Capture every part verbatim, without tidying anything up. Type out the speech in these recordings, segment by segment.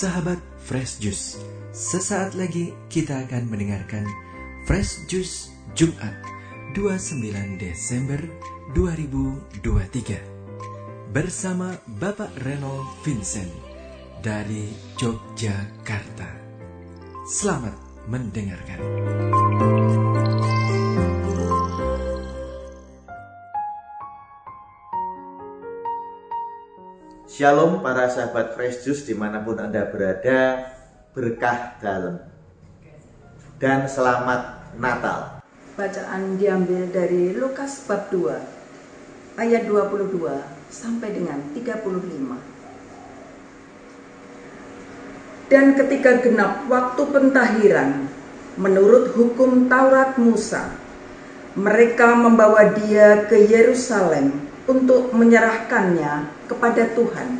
Sahabat Fresh Juice, sesaat lagi kita akan mendengarkan Fresh Juice Jumat dua puluh sembilan Desember dua ribu dua puluh tiga bersama Bapak Renold Vincent dari Yogyakarta. Selamat mendengarkan. Shalom para sahabat Fresh Juice dimanapun Anda berada, berkah dalam dan selamat Natal. Bacaan diambil dari Lukas bab dua ayat dua puluh dua sampai dengan tiga puluh lima. Dan ketika genap waktu pentahiran menurut hukum Taurat Musa, mereka membawa dia ke Yerusalem untuk menyerahkannya kepada Tuhan.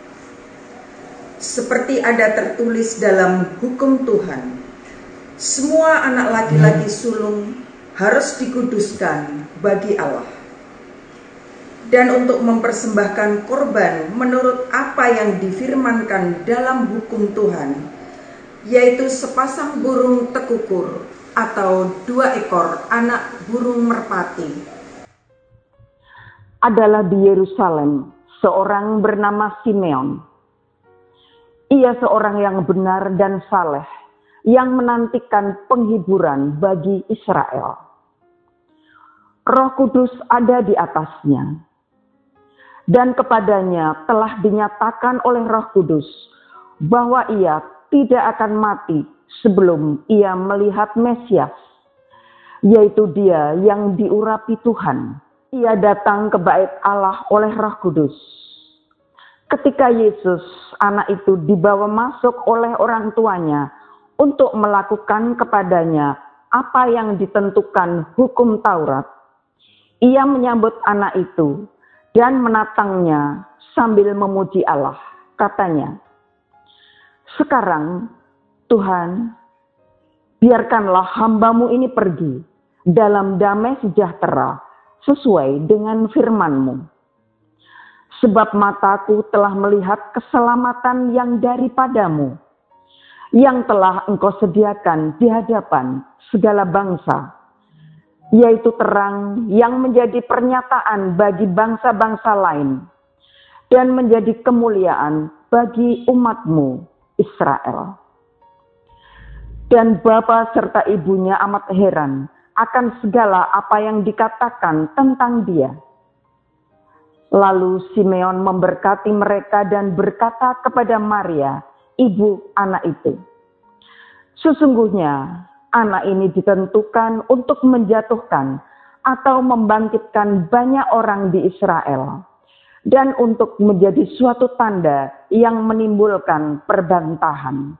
Seperti ada tertulis dalam hukum Tuhan, semua anak laki-laki sulung harus dikuduskan bagi Allah. Dan untuk mempersembahkan korban menurut apa yang difirmankan dalam hukum Tuhan, yaitu sepasang burung tekukur atau dua ekor anak burung merpati. Adalah di Yerusalem seorang bernama Simeon. Ia seorang yang benar dan saleh, yang menantikan penghiburan bagi Israel. Roh Kudus ada di atasnya, dan kepadanya telah dinyatakan oleh Roh Kudus bahwa ia tidak akan mati sebelum ia melihat Mesias, yaitu Dia yang diurapi Tuhan. Ia datang ke bait Allah oleh Roh Kudus. Ketika Yesus, anak itu, dibawa masuk oleh orang tuanya untuk melakukan kepadanya apa yang ditentukan hukum Taurat, ia menyambut anak itu dan menatangnya sambil memuji Allah. Katanya, "Sekarang, Tuhan, biarkanlah hamba-Mu ini pergi dalam damai sejahtera, sesuai dengan firman-Mu. Sebab mataku telah melihat keselamatan yang daripada-Mu, yang telah Engkau sediakan di hadapan segala bangsa, yaitu terang yang menjadi pernyataan bagi bangsa-bangsa lain, dan menjadi kemuliaan bagi umat-Mu Israel." Dan bapa serta ibunya amat heran akan segala apa yang dikatakan tentang dia. Lalu Simeon memberkati mereka dan berkata kepada Maria, ibu anak itu, "Sesungguhnya anak ini ditentukan untuk menjatuhkan atau membangkitkan banyak orang di Israel, dan untuk menjadi suatu tanda yang menimbulkan perbantahan.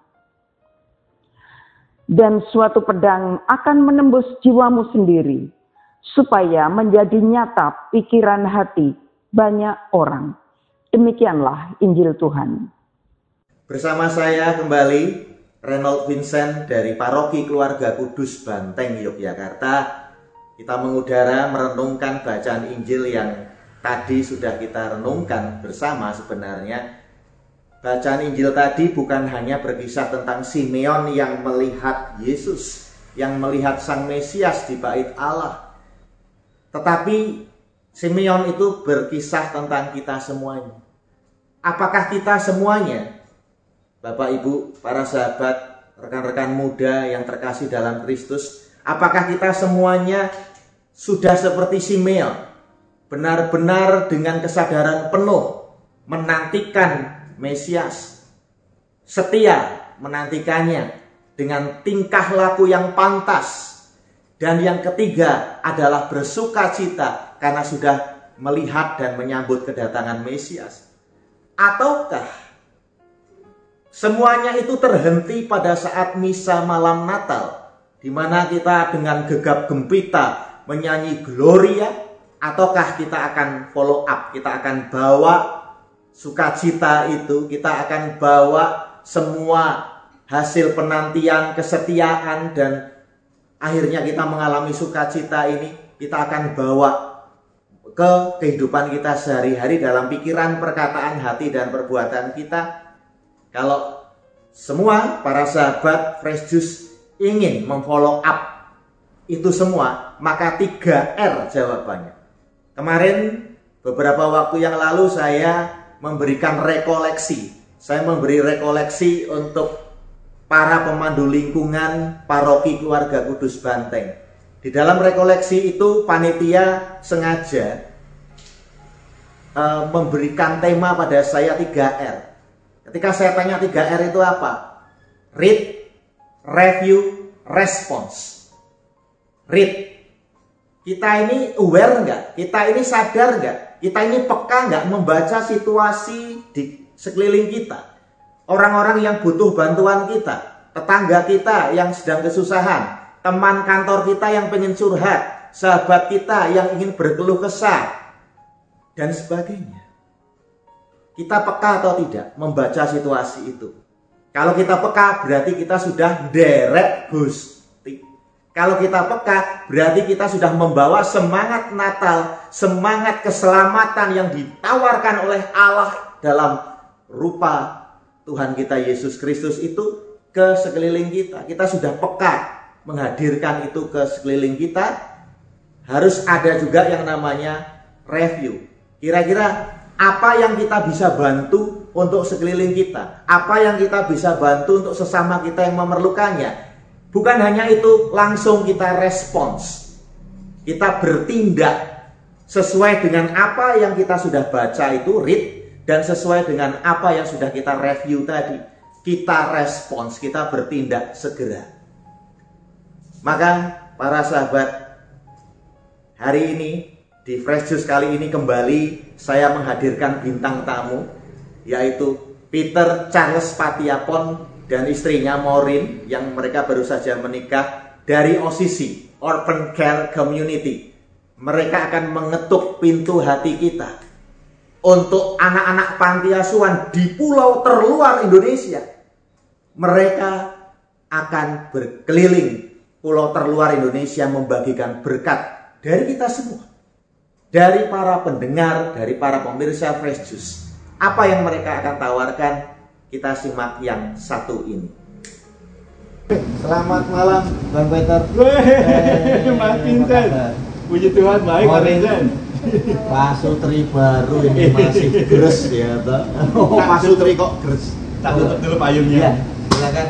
Dan suatu pedang akan menembus jiwamu sendiri, supaya menjadi nyata pikiran hati banyak orang." Demikianlah Injil Tuhan. Bersama saya kembali Renold Vincent dari Paroki Keluarga Kudus Banteng, Yogyakarta. Kita mengudara merenungkan bacaan Injil yang tadi sudah kita renungkan bersama. Sebenarnya bacaan Injil tadi bukan hanya berkisah tentang Simeon yang melihat Yesus, yang melihat Sang Mesias di bait Allah. Tetapi Simeon itu berkisah tentang kita semuanya. Apakah kita semuanya, Bapak Ibu, para sahabat, rekan-rekan muda yang terkasih dalam Kristus, apakah kita semuanya sudah seperti Simeon, benar-benar dengan kesadaran penuh menantikan Mesias, setia menantikannya dengan tingkah laku yang pantas, dan yang ketiga adalah bersuka cita karena sudah melihat dan menyambut kedatangan Mesias? Ataukah semuanya itu terhenti pada saat misa malam Natal, di mana kita dengan gegap gempita menyanyi Gloria? Ataukah kita akan follow up, kita akan bawa sukacita itu, kita akan bawa semua hasil penantian, kesetiaan, dan akhirnya kita mengalami sukacita ini, kita akan bawa ke kehidupan kita sehari-hari dalam pikiran, perkataan, hati, dan perbuatan kita. Kalau semua para sahabat Fresh Juice ingin memfollow up itu semua, maka tiga R jawabannya. Kemarin beberapa waktu yang lalu saya memberikan rekoleksi. Saya memberi rekoleksi untuk para pemandu lingkungan Paroki Keluarga Kudus Banteng. Di dalam rekoleksi itu panitia sengaja uh, memberikan tema pada saya tiga R. Ketika saya tanya tiga R itu apa? Read, review, response. Read. Kita ini aware nggak? Kita ini sadar nggak? Kita ini peka nggak membaca situasi di sekeliling kita? Orang-orang yang butuh bantuan kita, tetangga kita yang sedang kesusahan, teman kantor kita yang pengen curhat, sahabat kita yang ingin berkeluh kesah, dan sebagainya. Kita peka atau tidak membaca situasi itu? Kalau kita peka berarti kita sudah derek Gusti. Kalau kita peka berarti kita sudah membawa semangat Natal, semangat keselamatan yang ditawarkan oleh Allah dalam rupa Tuhan kita Yesus Kristus itu ke sekeliling kita. Kita sudah peka menghadirkan itu ke sekeliling kita. Harus ada juga yang namanya review. Kira-kira apa yang kita bisa bantu untuk sekeliling kita? Apa yang kita bisa bantu untuk sesama kita yang memerlukannya? Bukan hanya itu, langsung kita respons. Kita bertindak sesuai dengan apa yang kita sudah baca itu, read, dan sesuai dengan apa yang sudah kita review tadi. Kita respons, kita bertindak segera. Maka para sahabat, hari ini di Fresh Juice kali ini kembali saya menghadirkan bintang tamu, yaitu Peter Charles Patiapon dan istrinya Maureen, yang mereka baru saja menikah, dari O C C, Orphan Care Community. Mereka akan mengetuk pintu hati kita untuk anak-anak panti asuhan di pulau terluar Indonesia. Mereka akan berkeliling pulau terluar Indonesia membagikan berkat dari kita semua, dari para pendengar, dari para pemirsa Fresh Juice. Apa yang mereka akan tawarkan? Kita simak yang satu ini. Selamat malam Bang Peter. Weh, Mas Vincent. Puji Tuhan, baik Mas Vincent. Pasutri baru ini masih gres ya, toh. Oh, pasutri kok gres. Tak tutup dulu payungnya. Ya, silakan.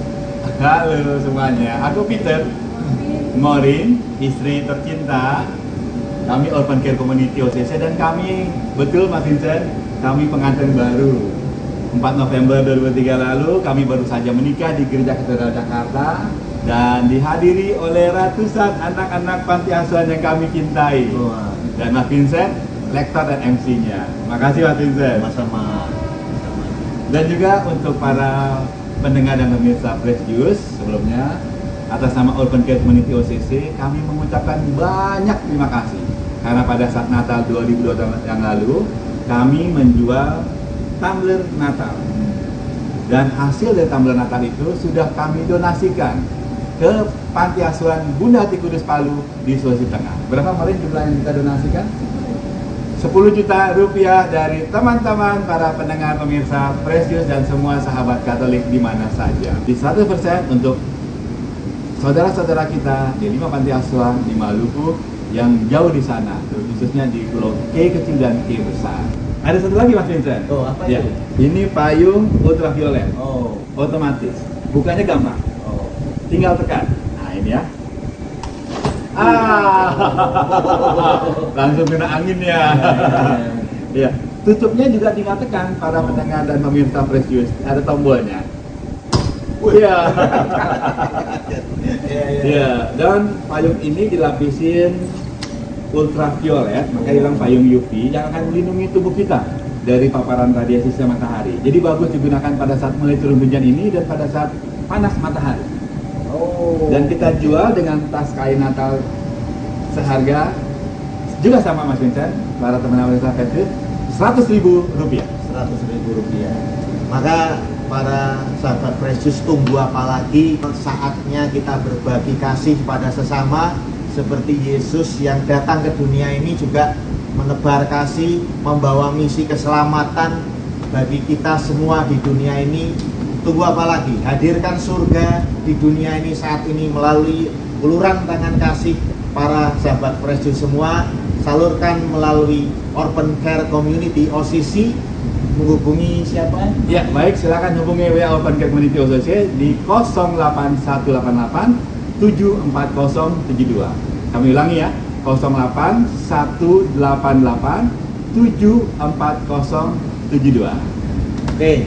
Halo semuanya, aku Peter, Maureen, istri tercinta. Kami Orphan Care Community O C C dan kami, betul Mas Vincent, kami pengantin baru. empat November dua ribu tiga lalu kami baru saja menikah di Gereja Katedral Jakarta dan dihadiri oleh ratusan anak-anak panti asuhan yang kami cintai. Wah. Dan Mas Vincent, lektor dan M C-nya. Makasih Mas Vincent. Sama-sama. Dan juga untuk para pendengar dan pemirsa Fresh Juice sebelumnya, atas nama Orphan Care Community O C C, kami mengucapkan banyak terima kasih. Karena pada saat Natal dua ribu dua yang lalu, kami menjual tumbler Natal. Dan hasil dari tumbler Natal itu sudah kami donasikan ke Panti Asuhan Bunda Hati Kudus Palu di Sulawesi Tengah. Berapa kemarin jumlah yang kita donasikan? sepuluh juta rupiah dari teman-teman para pendengar pemirsa Fresh Juice dan semua sahabat Katolik di mana saja. Di seratus persen untuk saudara-saudara kita di lima panti asuhan di Maluku yang jauh di sana, khususnya di pulau K kecil dan K besar. Ada satu lagi Mas Vincent. Oh, apa ya. itu? Ini payung ultraviolet. Oh, otomatis. Bukanya gampang. oh. Tinggal tekan. Nah, ini ya. Ah, langsung kena angin ya. Ya, tutupnya juga tinggal tekan para pendengar dan pemirsa Fresh Juice. Ada tombolnya. Iya. Ya, dan payung ini dilapisin ultraviolet, maka hilang payung U V yang akan melindungi tubuh kita dari paparan radiasi sinar matahari. Jadi bagus digunakan pada saat mulai turun hujan ini dan pada saat panas matahari. Oh. Dan kita jual dengan tas kain Natal seharga juga sama Mas Vincent, para teman-teman Fresh Juice, seratus ribu rupiah. seratus ribu rupiah. Maka para sahabat Fresh Juice, tunggu apa lagi? Saatnya kita berbagi kasih pada sesama seperti Yesus yang datang ke dunia ini juga menebar kasih, membawa misi keselamatan bagi kita semua di dunia ini. Tunggu apa lagi? Hadirkan surga di dunia ini saat ini melalui uluran tangan kasih para sahabat Fresh Juice semua. Salurkan melalui Orphan Care Community O C C. Menghubungi siapa? Ya, baik, silakan hubungi W A Orphan Care Community O C C di nol delapan satu delapan delapan tujuh empat nol tujuh dua. Kami ulangi ya, nol delapan satu delapan delapan tujuh empat nol tujuh dua. Oke.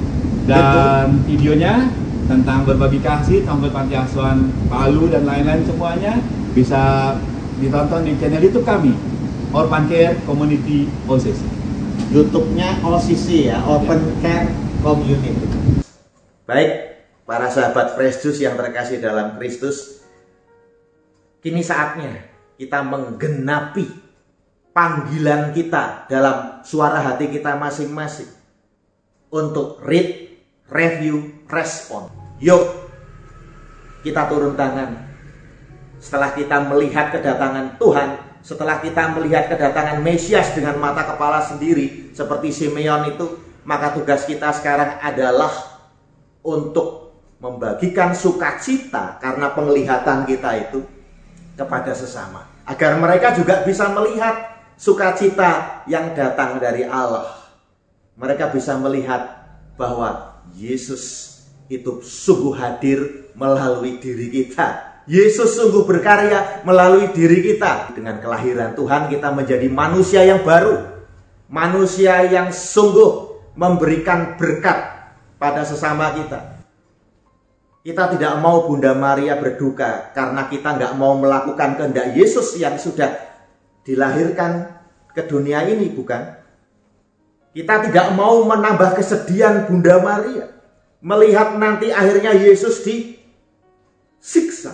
Dan videonya tentang berbagi kasih, tentang panti asuhan Palu dan lain-lain semuanya bisa ditonton di channel YouTube kami, Orphan Care Community O C C. YouTube-nya O C C ya, Orphan Care Community. Baik, para sahabat Fresh Juice yang terkasih dalam Kristus, kini saatnya kita menggenapi panggilan kita dalam suara hati kita masing-masing untuk read, review, respon. Yuk, kita turun tangan. Setelah kita melihat kedatangan Tuhan, setelah kita melihat kedatangan Mesias dengan mata kepala sendiri seperti Simeon itu, maka tugas kita sekarang adalah untuk membagikan sukacita karena penglihatan kita itu kepada sesama, agar mereka juga bisa melihat sukacita yang datang dari Allah. Mereka bisa melihat bahwa Yesus itu sungguh hadir melalui diri kita. Yesus sungguh berkarya melalui diri kita. Dengan kelahiran Tuhan kita menjadi manusia yang baru. Manusia yang sungguh memberikan berkat pada sesama kita. Kita tidak mau Bunda Maria berduka karena kita nggak mau melakukan kehendak Yesus yang sudah dilahirkan ke dunia ini, bukan? Kita tidak mau menambah kesedihan Bunda Maria melihat nanti akhirnya Yesus disiksa,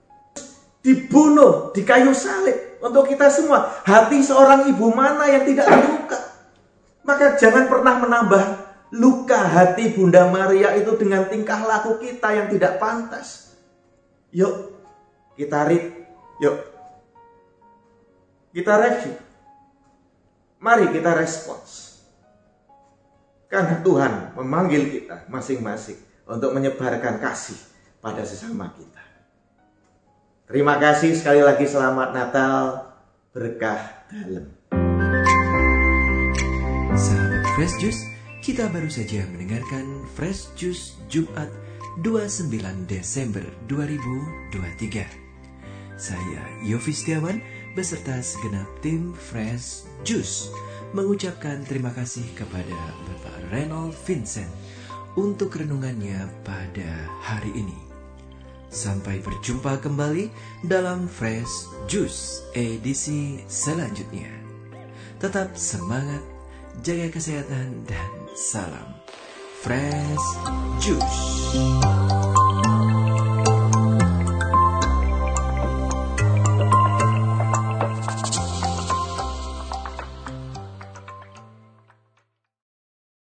dibunuh di kayu salib untuk kita semua. Hati seorang ibu mana yang tidak terluka? Maka jangan pernah menambah luka hati Bunda Maria itu dengan tingkah laku kita yang tidak pantas. Yuk kita read, yuk kita review, mari kita respons. Karena Tuhan memanggil kita masing-masing untuk menyebarkan kasih pada sesama kita. Terima kasih sekali lagi, selamat Natal, berkah dalam. Sahabat Fresh Juice, kita baru saja mendengarkan Fresh Juice Jumat dua puluh sembilan Desember dua ribu dua puluh tiga. Saya Yofi Setiawan beserta segenap tim Fresh Juice mengucapkan terima kasih kepada Bapak Reynold Vincent untuk renungannya pada hari ini. Sampai berjumpa kembali dalam Fresh Juice edisi selanjutnya. Tetap semangat, jaga kesehatan, dan salam Fresh Juice.